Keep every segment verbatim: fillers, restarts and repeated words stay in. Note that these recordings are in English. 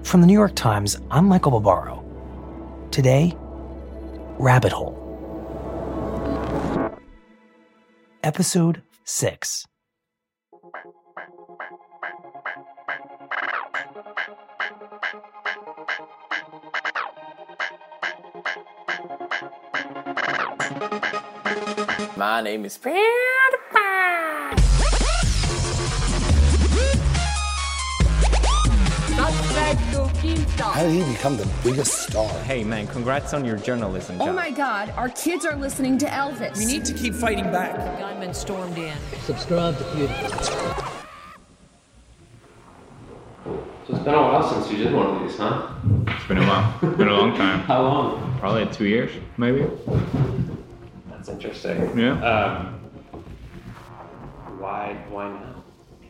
From the New York Times, I'm Michael Barbaro. Today, Rabbit Hole. Episode six. My name is PewDiePie. How did he become the biggest star? Hey man, congrats on your journalism job. Oh my God, our kids are listening to Elvis. We need to keep fighting back. The gunman stormed in. Subscribe to PewDiePie. So it's been a while since you did one of these, huh? It's been a while. It's been a long time. How long? Probably two years, maybe. That's interesting. Yeah. Um, why? Why now?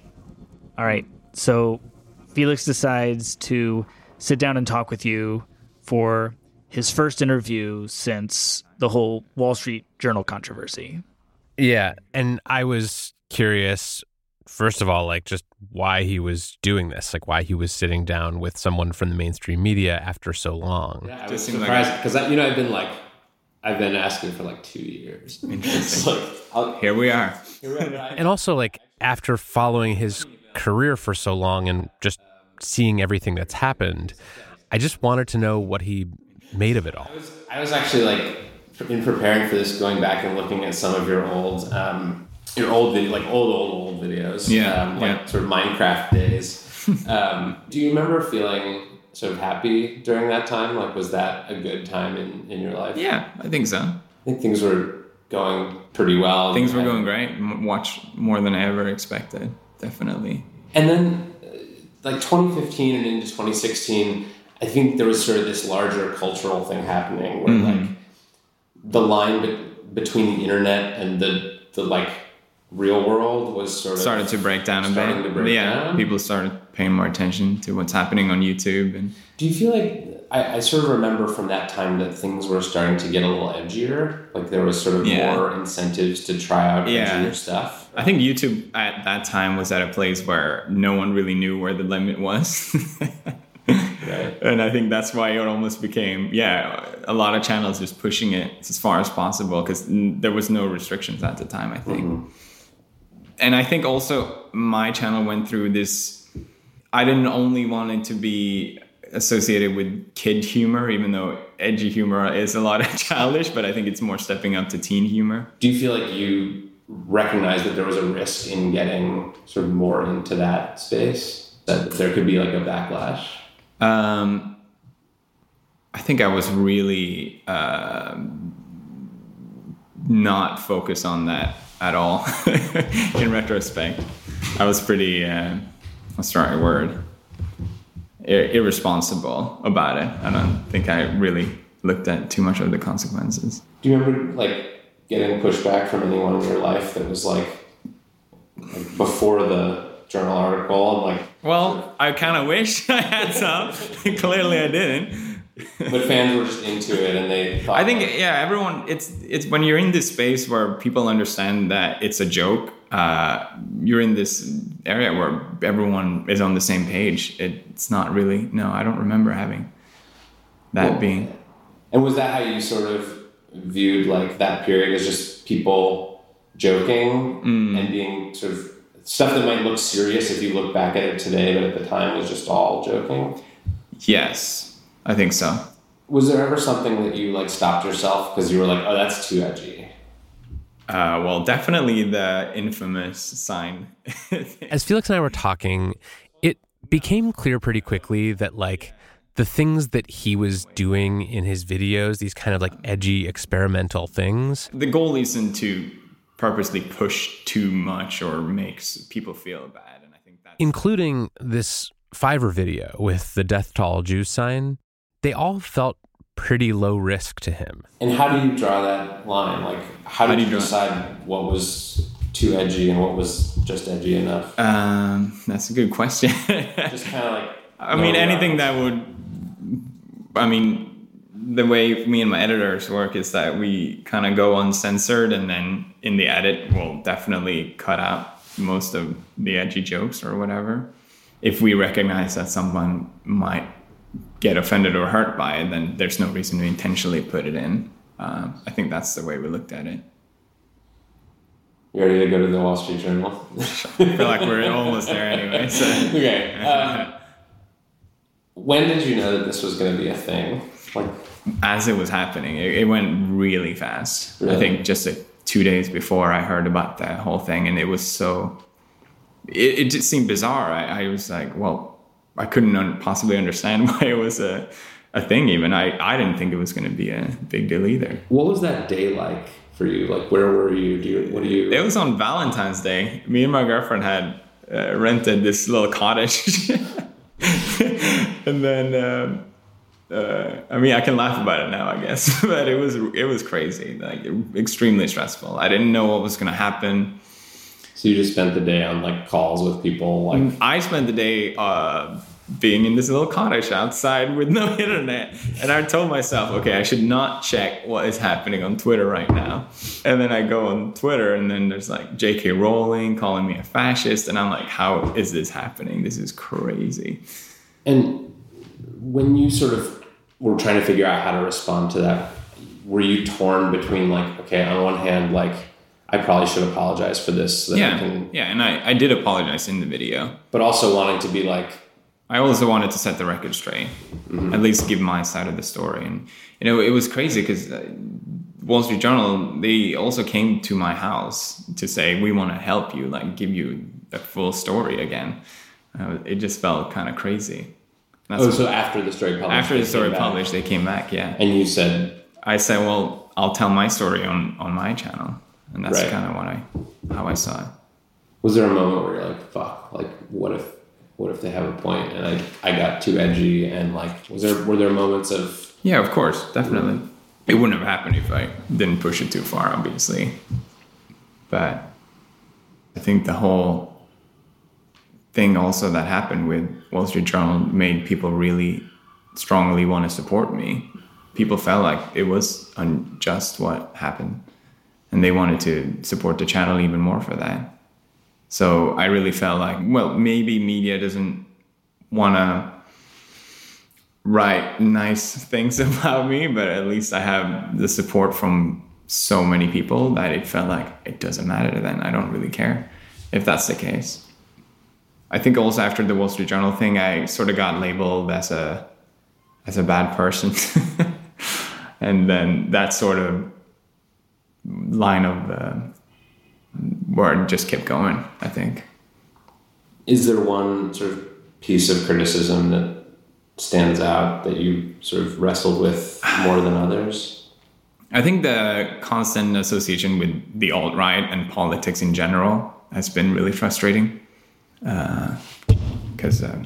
All right. So Felix decides to sit down and talk with you for his first interview since the whole Wall Street Journal controversy. Yeah, and I was curious, first of all, like just why he was doing this, like why he was sitting down with someone from the mainstream media after so long. Yeah, I was surprised because like, you know I've been like I've been asking for like two years. Interesting. like, I'll, Here we are. Here we are. And also, like after following his career for so long and just seeing everything that's happened, I just wanted to know what he made of it all. I was, I was actually like in preparing for this, going back and looking at some of your old, um, your old video, like old, old, old videos. Yeah, um, like yeah. sort of Minecraft days. um, do you remember feeling sort of happy during that time? Like, was that a good time in, in your life? Yeah, I think so. I think things were going pretty well. Things were going great. M- Watch more than I ever expected. Definitely. And then, uh, like twenty fifteen and into twenty sixteen, I think there was sort of this larger cultural thing happening where Mm-hmm. like the line be- between the internet and the the like real world was sort of Started to break down a starting bit. to break yeah, down. people started paying more attention to what's happening on YouTube. And Do you feel like I, I sort of remember from that time that things were starting to get a little edgier? Like there was sort of Yeah. more incentives to try out Yeah. edgier stuff. I think YouTube at that time was at a place where no one really knew where the limit was. Right. And I think that's why it almost became, yeah, a lot of channels just pushing it as far as possible because n- there was no restrictions at the time, I think. Mm-hmm. And I think also my channel went through this, I didn't only want it to be associated with kid humor, even though edgy humor is a lot of childish, but I think it's more stepping up to teen humor. Do you feel like you recognized that there was a risk in getting sort of more into that space? That there could be like a backlash? Um, I think I was really uh, not focused on that at all. In retrospect, I was pretty, uh, what's the right word? Ir- irresponsible about it. I don't think I really looked at too much of the consequences. Do you remember like getting pushback from anyone in your life that was like, like before the journal article and like? Well, I kind of wish I had some. Clearly, I didn't. But fans were just into it and they thought. I think yeah, everyone. It's it's when you're in this space where people understand that it's a joke. Uh, you're in this area where everyone is on the same page. It, it's not really. No, I don't remember having that Well, being. And was that how you sort of viewed like that period as just people joking Mm. and being sort of stuff that might look serious if you look back at it today, but at the time was just all joking? Yes, I think so. Was there ever something that you like stopped yourself because you were like, oh, that's too edgy? Uh, well, definitely the infamous sign. As Felix and I were talking, it became clear pretty quickly that like the things that he was doing in his videos, these kind of like edgy experimental things. The goal isn't to purposely push too much or makes people feel bad, and I think that's Including this Fiverr video with the death to all Jews sign, they all felt pretty low risk to him. And how do you draw that line? Like, how, How did do you you draw it? decide what was too edgy and what was just edgy enough? Um, that's a good question. Just kind of like. I mean, no anything reference. that would. I mean, the way me and my editors work is that we kind of go uncensored, and then in the edit, we'll definitely cut out most of the edgy jokes or whatever. If we recognize that someone might get offended or hurt by it, then there's no reason to intentionally put it in. Uh, I think that's the way we looked at it. You ready to go to the Wall Street Journal? I feel like we're almost there anyway. So. Okay. Um, when did you know that this was going to be a thing? Like, as it was happening, it, it went really fast. Really? I think just like two days before I heard about that whole thing, and it was so. It, it just seemed bizarre. I, I was like, well, I couldn't un- possibly understand why it was a, a thing. Even I, I didn't think it was going to be a big deal either. What was that day like for you? Like, where were you? Do you what do you? It was on Valentine's Day. Me and my girlfriend had uh, rented this little cottage, and then. Um, Uh, I mean, I can laugh about it now, I guess, but it was it was crazy, like extremely stressful. I didn't know what was going to happen. So you just spent the day on like calls with people, like I spent the day uh, being in this little cottage outside with no internet, and I told myself, okay, I should not check what is happening on Twitter right now. And then I go on Twitter, and then there's like J K Rowling calling me a fascist, and I'm like, how is this happening? This is crazy. And when you sort of were trying to figure out how to respond to that, were you torn between like, okay, on one hand, like, I probably should apologize for this. So that yeah, I can, yeah, and I, I did apologize in the video. But also wanting to be like... I also wanted to set the record straight, mm-hmm. at least give my side of the story. And, you know, it was crazy because uh, Wall Street Journal, they also came to my house to say, we want to help you, like, give you the full story again. Uh, it just felt kind of crazy. That's oh, so after the story published? After the story published, they came back, yeah. And you said? I said, well, I'll tell my story on, on my channel. And that's right. kind of what I, how I saw it. Was there a moment where you're like, fuck, like, what if, what if they have a point? And I, I got too edgy, and like, was there, were there moments of? Yeah, of course, definitely. Mm-hmm. It wouldn't have happened if I didn't push it too far, obviously. But I think the whole thing also that happened with Wall Street Journal made people really strongly want to support me. People felt like it was unjust what happened, and they wanted to support the channel even more for that. So I really felt like, well, maybe media doesn't want to write nice things about me, but at least I have the support from so many people that it felt like it doesn't matter then. I don't really care if that's the case. I think also after the Wall Street Journal thing, I sort of got labeled as a as a bad person. And then that sort of line of uh, word just kept going, I think. Is there one sort of piece of criticism that stands out that you sort of wrestled with more than others? I think the constant association with the alt-right and politics in general has been really frustrating. Because uh, uh,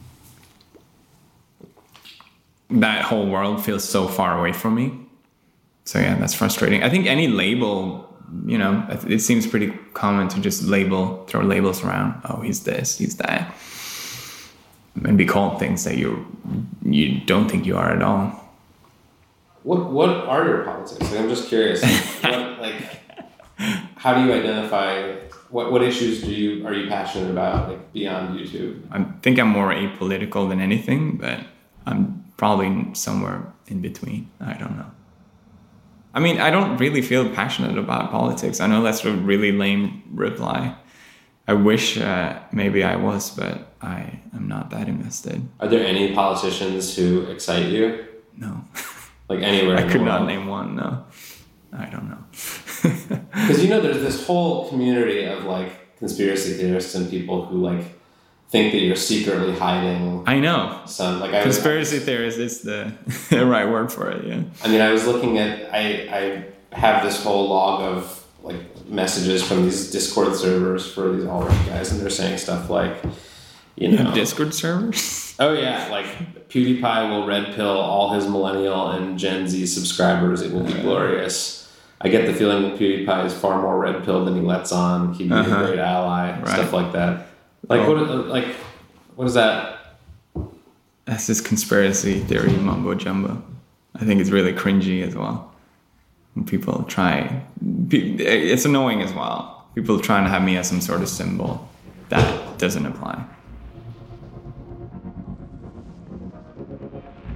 that whole world feels so far away from me. So yeah, that's frustrating. I think any label, you know, it seems pretty common to just label, throw labels around. Oh, he's this, he's that. And be called things that you you don't think you are at all. What what are your politics? Like, I'm just curious. What, like, how do you identify? What what issues do you are you passionate about, like, beyond YouTube? I think I'm more apolitical than anything, but I'm probably somewhere in between. I don't know. I mean, I don't really feel passionate about politics. I know that's a really lame reply. I wish uh, maybe I was, but I am not that invested. Are there any politicians who excite you? No. Like anywhere? I could not name one, no. I don't know. Because, you know, there's this whole community of, like, conspiracy theorists and people who, like, think that you're secretly hiding. I know. Some, like, I conspiracy was, theorist is the, the right word for it, yeah. I mean, I was looking at, I, I have this whole log of, like, messages from these Discord servers for these alt-right guys, and they're saying stuff like, you know... Discord servers? Oh, yeah, like, PewDiePie will red pill all his millennial and Gen Z subscribers. It will be glorious. I get the feeling that PewDiePie is far more red pilled than he lets on. He'd be uh-huh. a great ally, right. Stuff like that. Like, oh. what, like, what is that? That's just conspiracy theory mumbo jumbo. I think it's really cringy as well. When people try, it's annoying as well. People trying to have me as some sort of symbol. That doesn't apply.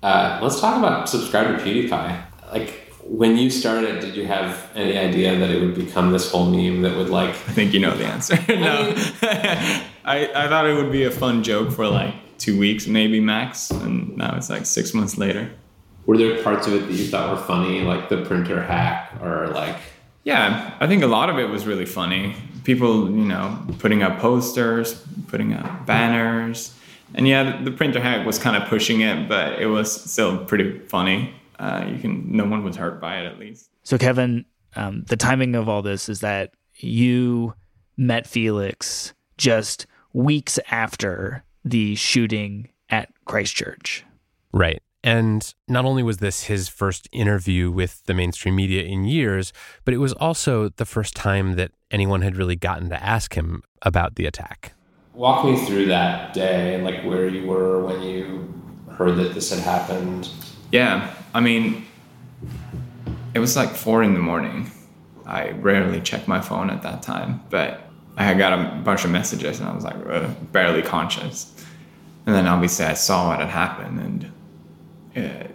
Uh, let's talk about Subscribe to PewDiePie. Like, when you started, did you have any idea that it would become this whole meme that would like... I think you know the answer. No. I, I thought it would be a fun joke for like two weeks, maybe max. And now it's like six months later. Were there parts of it that you thought were funny, like the printer hack or like... Yeah, I think a lot of it was really funny. People, you know, putting up posters, putting up banners. And yeah, the printer hack was kind of pushing it, but it was still pretty funny. Uh, you can, no one was hurt by it, at least. So Kevin, um, the timing of all this is that you met Felix just weeks after the shooting at Christchurch. Right. And not only was this his first interview with the mainstream media in years, but it was also the first time that anyone had really gotten to ask him about the attack. Walk me through that day and like where you were when you heard that this had happened. Yeah, I mean, it was like four in the morning. I rarely check my phone at that time, but I had got a bunch of messages and I was like uh, barely conscious. And then obviously I saw what had happened and uh,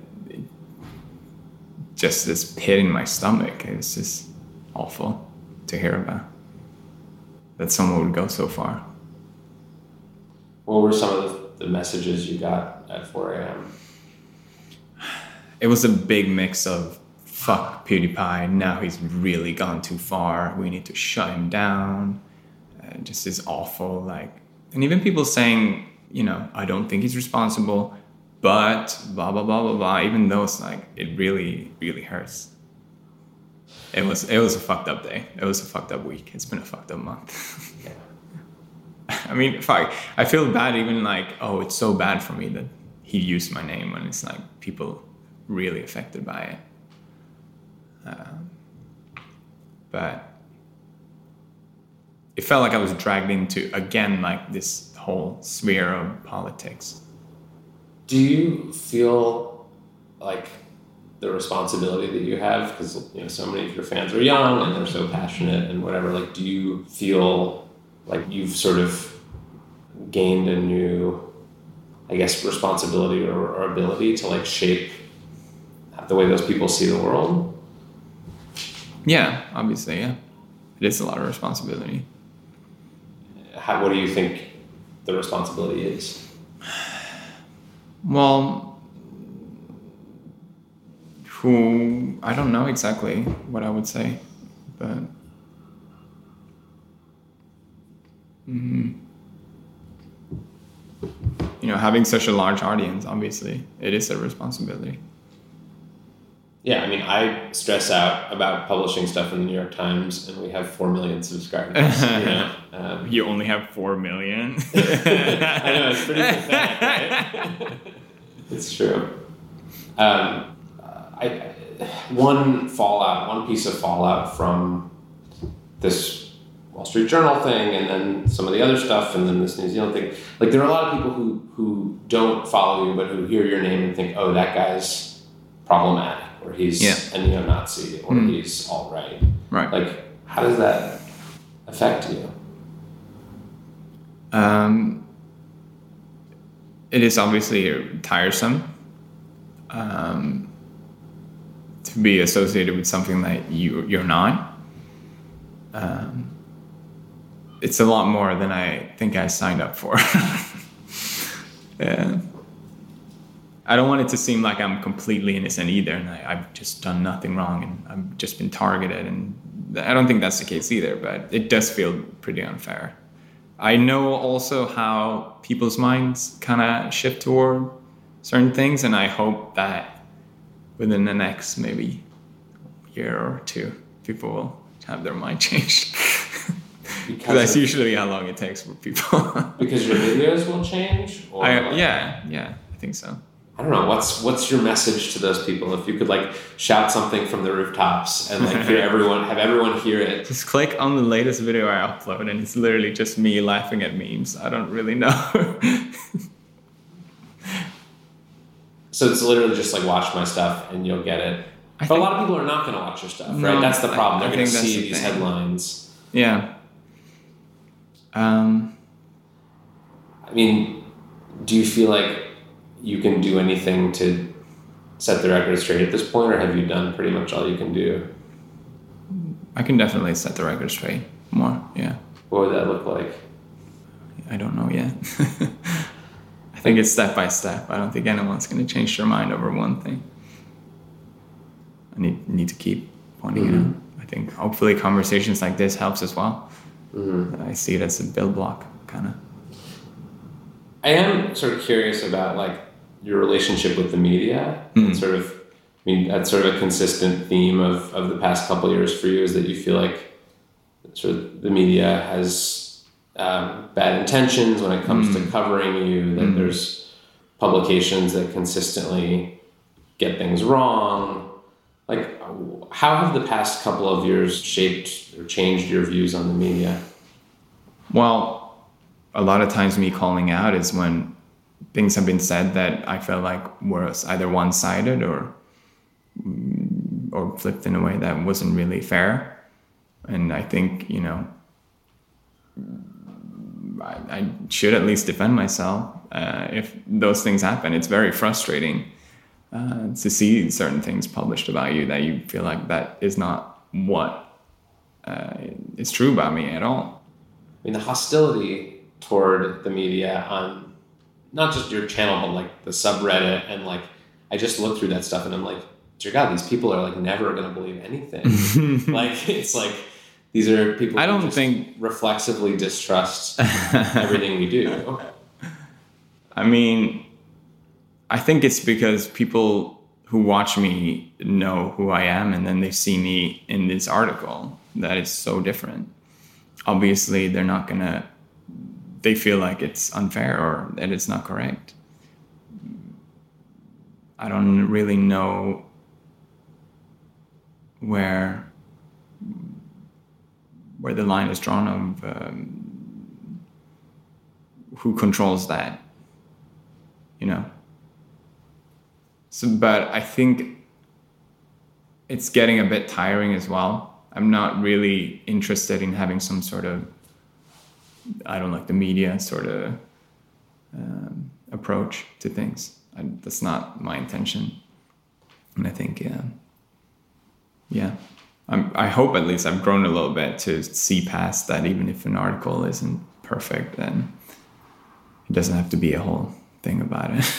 just this pit in my stomach. It was just awful to hear about, that someone would go so far. What were some of the messages you got at four a.m.? It was a big mix of fuck PewDiePie, now he's really gone too far, we need to shut him down. Uh, just this awful, like, and even people saying, you know, I don't think he's responsible, but blah, blah, blah, blah, blah. Even though it's like, it really, really hurts. It was, it was a fucked up day. It was a fucked up week. It's been a fucked up month. I mean, fuck, I feel bad even like, oh, it's so bad for me that he used my name when it's like people really affected by it. Um, but it felt like I was dragged into, again, like this whole sphere of politics. Do you feel like the responsibility that you have, because you know so many of your fans are young and they're so passionate and whatever, like do you feel like you've sort of gained a new, I guess, responsibility or, or ability to like shape the way those people see the world? Yeah, obviously, yeah. It is a lot of responsibility. How, what do you think the responsibility is? Well, who, I don't know exactly what I would say, but mm-hmm. you know, having such a large audience, obviously, it is a responsibility. Yeah, I mean, I stress out about publishing stuff in the New York Times, and we have four million subscribers. You know? um, you only have four million? I know, it's pretty pathetic, right? It's true. Um, I, one fallout, one piece of fallout from this Wall Street Journal thing, and then some of the other stuff, and then this New Zealand thing. Like, there are a lot of people who, who don't follow you, but who hear your name and think, oh, that guy's problematic, or he's yeah. a neo-Nazi, or mm. he's alt-right. Right. Like, how does that affect you? Um, it is obviously tiresome um, to be associated with something that you, you're not. Um, it's a lot more than I think I signed up for. Yeah. I don't want it to seem like I'm completely innocent either, and I, I've just done nothing wrong, and I've just been targeted, and I don't think that's the case either, but it does feel pretty unfair. I know also how people's minds kind of shift toward certain things, and I hope that within the next maybe year or two, people will have their mind changed. Because that's of, usually how long it takes for people. Because your videos will change? Or I, like, yeah, yeah, I think so. I don't know, what's what's your message to those people? If you could like shout something from the rooftops and like hear everyone, have everyone hear it. Just click on the latest video I upload and it's literally just me laughing at memes. I don't really know. So it's literally just like watch my stuff and you'll get it. I but think, a lot of people are not going to watch your stuff, no, right? That's the problem. They're going to see the these thing. headlines. Yeah. Um. I mean, do you feel like you can do anything to set the record straight at this point, or have you done pretty much all you can do? I can definitely set the record straight more, yeah. What would that look like? I don't know yet. I think it's step by step. I don't think anyone's going to change their mind over one thing. I need need to keep pointing mm-hmm. it out. I think hopefully conversations like this helps as well. Mm-hmm. I see it as a build block, kind of. I am sort of curious about like your relationship with the media. Mm-hmm. And sort of, I mean, that's sort of a consistent theme of, of the past couple of years for you, is that you feel like sort of the media has um, bad intentions when it comes mm-hmm. to covering you, that mm-hmm. there's publications that consistently get things wrong. Like, how have the past couple of years shaped or changed your views on the media? Well, a lot of times me calling out is when things have been said that I felt like were either one-sided or or flipped in a way that wasn't really fair. And I think, you know, I, I should at least defend myself uh, if those things happen. It's very frustrating uh, to see certain things published about you that you feel like that is not what uh, is true about me at all. I mean, the hostility toward the media on not just your channel, but like the subreddit, and like I just looked through that stuff and I'm like, dear God, these people are like never going to believe anything. Like, it's like, these are people I don't who just think reflexively distrust everything we do. I mean, I think it's because people who watch me know who I am, and then they see me in this article that is so different. Obviously, they're not going to, they feel like it's unfair or that it's not correct. I don't really know where where the line is drawn of um, who controls that, you know. So, but I think it's getting a bit tiring as well. I'm not really interested in having some sort of, I don't like the media sort of um, approach to things. I, that's not my intention. And I think, yeah, yeah, I'm, I hope at least I've grown a little bit to see past that. Even if an article isn't perfect, then it doesn't have to be a whole thing about it.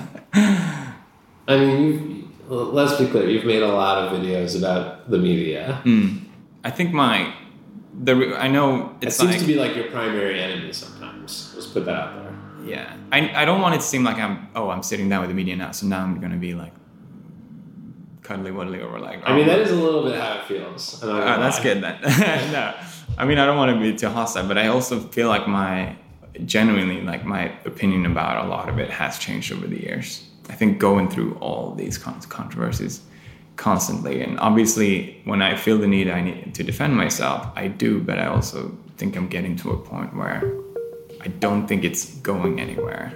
I mean, you've, well, let's be clear, you've made a lot of videos about the media. Mm. I think my, the I know it's it seems like, to be like your primary enemy sometimes. Let's put that out there. Yeah, I I don't want it to seem like I'm oh I'm sitting down with the media now, so now I'm gonna be like cuddly wuddly over like. Oh, I mean, that is a little bit how it feels. Uh, that's good then. No, I mean I don't want to be too hostile, but I also feel like my genuinely like my opinion about a lot of it has changed over the years. I think going through all these controversies constantly, and obviously when I feel the need I need to defend myself, I do, but I also think I'm getting to a point where I don't think it's going anywhere.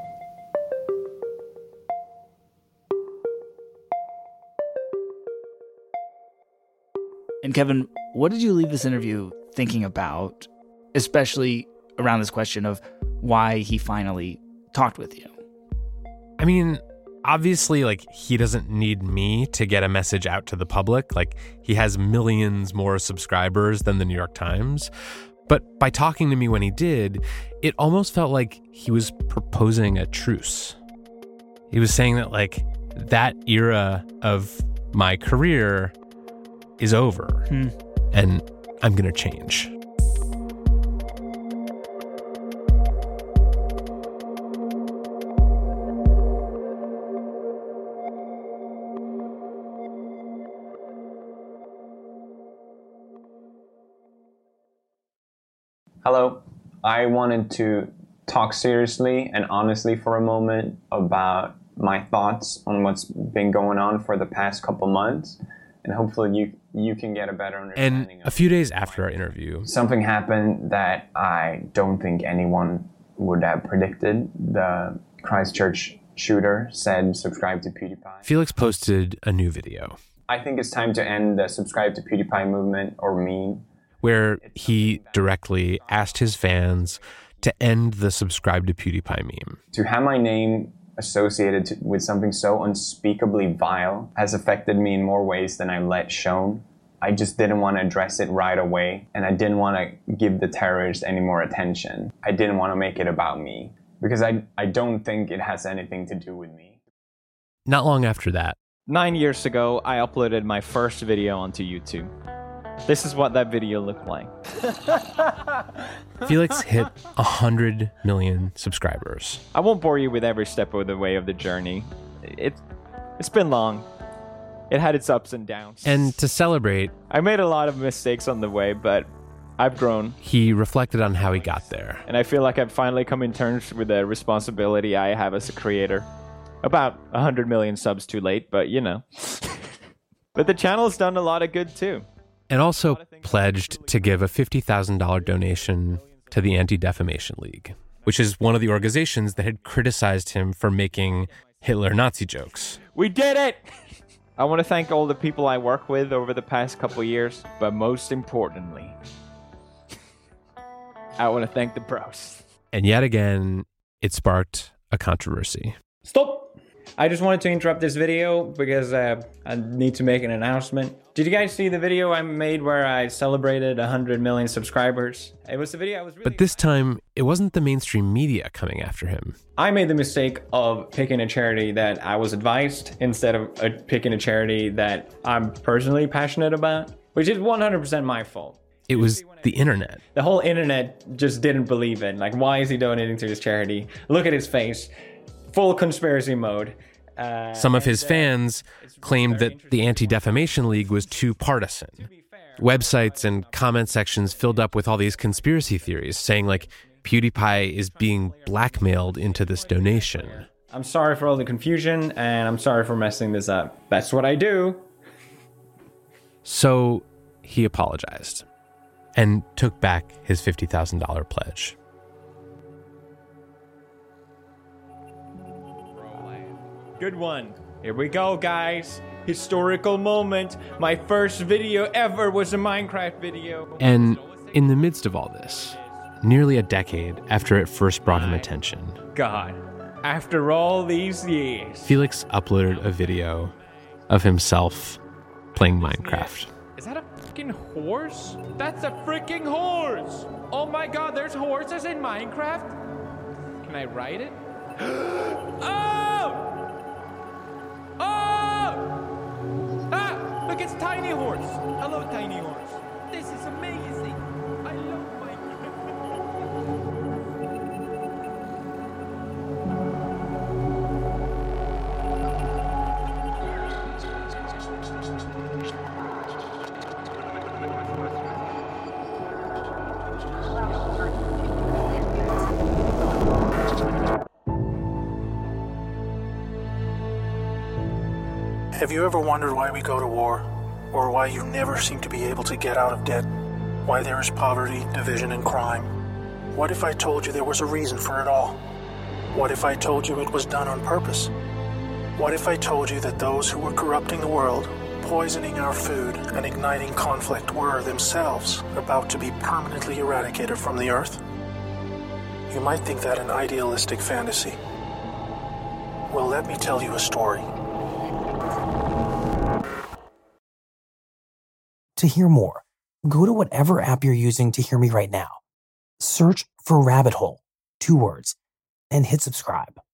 And Kevin, what did you leave this interview thinking about, especially around this question of why he finally talked with you? I mean, obviously, like, he doesn't need me to get a message out to the public. Like, he has millions more subscribers than the New York Times. But by talking to me when he did, it almost felt like he was proposing a truce. He was saying that, like, that era of my career is over, hmm. and I'm going to change. Hello, I wanted to talk seriously and honestly for a moment about my thoughts on what's been going on for the past couple months, and hopefully you you can get a better understanding. And a few days after our interview, something happened that I don't think anyone would have predicted. The Christchurch shooter said, "Subscribe to PewDiePie." Felix posted a new video. I think it's time to end the subscribe to PewDiePie movement, or meme, where he directly asked his fans to end the subscribe to PewDiePie meme. To have my name associated to, with something so unspeakably vile has affected me in more ways than I let shown. I just didn't want to address it right away, and I didn't want to give the terrorists any more attention. I didn't want to make it about me, because I, I don't think it has anything to do with me. Not long after that, Nine years ago, I uploaded my first video onto YouTube. This is what that video looked like. Felix hit one hundred million subscribers. I won't bore you with every step of the way of the journey. It, it's been long. It had its ups and downs. And to celebrate, I made a lot of mistakes on the way, but I've grown. He reflected on how he got there. And I feel like I've finally come in terms with the responsibility I have as a creator. About one hundred million subs too late, but you know. But the channel's done a lot of good too. And also pledged to give a fifty thousand dollars donation to the Anti-Defamation League, which is one of the organizations that had criticized him for making Hitler-Nazi jokes. We did it! I want to thank all the people I work with over the past couple years, but most importantly, I want to thank the bros. And yet again, it sparked a controversy. Stop! I just wanted to interrupt this video because uh, I need to make an announcement. Did you guys see the video I made where I celebrated one hundred million subscribers? It was the video I was really... But this time, it wasn't the mainstream media coming after him. I made the mistake of picking a charity that I was advised instead of uh, picking a charity that I'm personally passionate about, which is one hundred percent my fault. It was the internet. The whole internet just didn't believe it. Like, why is he donating to this charity? Look at his face. Full conspiracy mode. Uh, Some of his fans claimed that the Anti-Defamation League was too partisan. Websites and comment sections filled up with all these conspiracy theories, saying like PewDiePie is being blackmailed into this donation. I'm sorry for all the confusion, and I'm sorry for messing this up. That's what I do. So he apologized and took back his fifty thousand dollars pledge. Good one. Here we go, guys. Historical moment. My first video ever was a Minecraft video. And in the midst of all this, nearly a decade after it first brought him attention, God, after all these years, Felix uploaded a video of himself playing Minecraft. Is that a freaking horse? That's a freaking horse! Oh my god, there's horses in Minecraft? Can I ride it? Oh! Oh! Ah! Look, it's Tiny Horse. Hello, Tiny Horse. This is amazing. I love Have you ever wondered why we go to war? Or why you never seem to be able to get out of debt? Why there is poverty, division, and crime? What if I told you there was a reason for it all? What if I told you it was done on purpose? What if I told you that those who were corrupting the world, poisoning our food, and igniting conflict were themselves about to be permanently eradicated from the earth? You might think that an idealistic fantasy. Well, let me tell you a story. To hear more, go to whatever app you're using to hear me right now. Search for Rabbit Hole, two words, and hit subscribe.